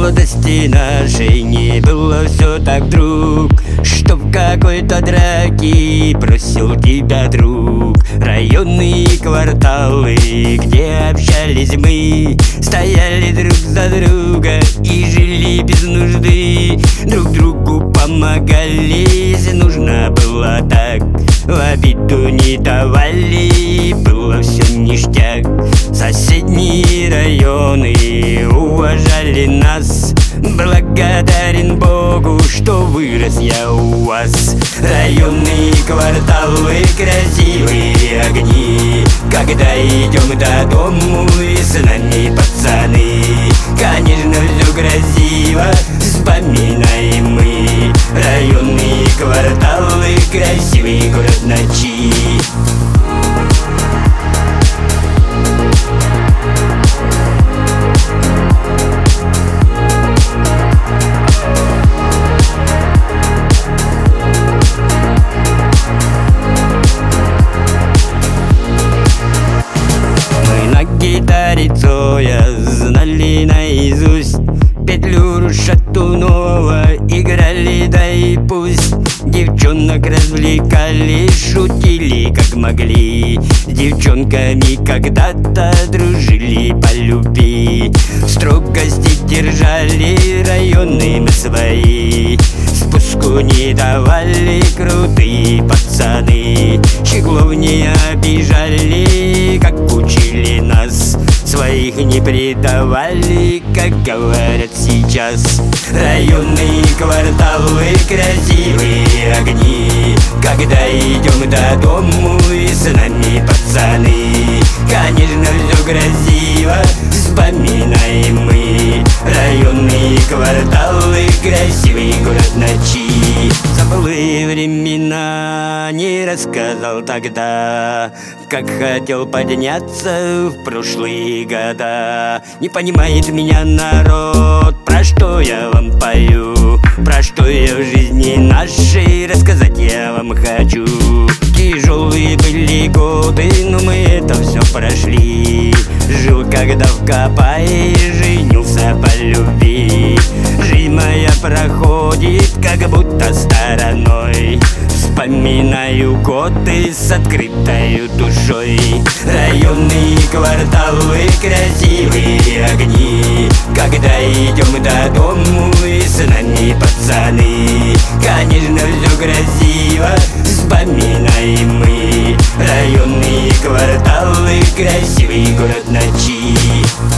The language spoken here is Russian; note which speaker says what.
Speaker 1: молодости нашей не было все так вдруг, что в какой-то драке бросил тебя друг. Районные кварталы, где общались мы, стояли друг за друга и жили без нужды. Друг другу помогали, если нужно было так, в обиду не давали, было все ништяк. Соседние районы уважали нас, благодарен Богу, что вырос я у вас. Районные кварталы, красивые огни, когда идем до дому и с нами пацаны. Конечно, все красиво, вспоминаем мы районные кварталы, красивый город ночи. Гитаре Цоя знали наизусть петлю Шатунова, играли да и пусть. Девчонок развлекали, шутили как могли, с девчонками когда-то дружили по любви. Строгости держали районные свои, спуску не давали крутые пацаны. Щеглов не обижали, как учили нас, своих не предавали, как говорят сейчас. Районные кварталы, красивые огни, когда идем до дому и с нами пацаны. Конечно, все красиво, вспоминаем мы районные кварталы, красивый город ночи. Забылые времена не рассказал тогда, как хотел подняться в прошлые года. Не понимает меня народ, про что я вам пою, про что я в жизни нашей рассказать я вам хочу. Тяжелые были годы, но мы это все прошли. Жил когда в Копае, женился по любви. Жизнь моя проходит как будто стороной, вспоминаю годы с открытой душой. Районные кварталы, красивые огни, когда идем до дому и с нами пацаны. Конечно, все красиво, вспоминаем мы районные кварталы, красивый город ночи.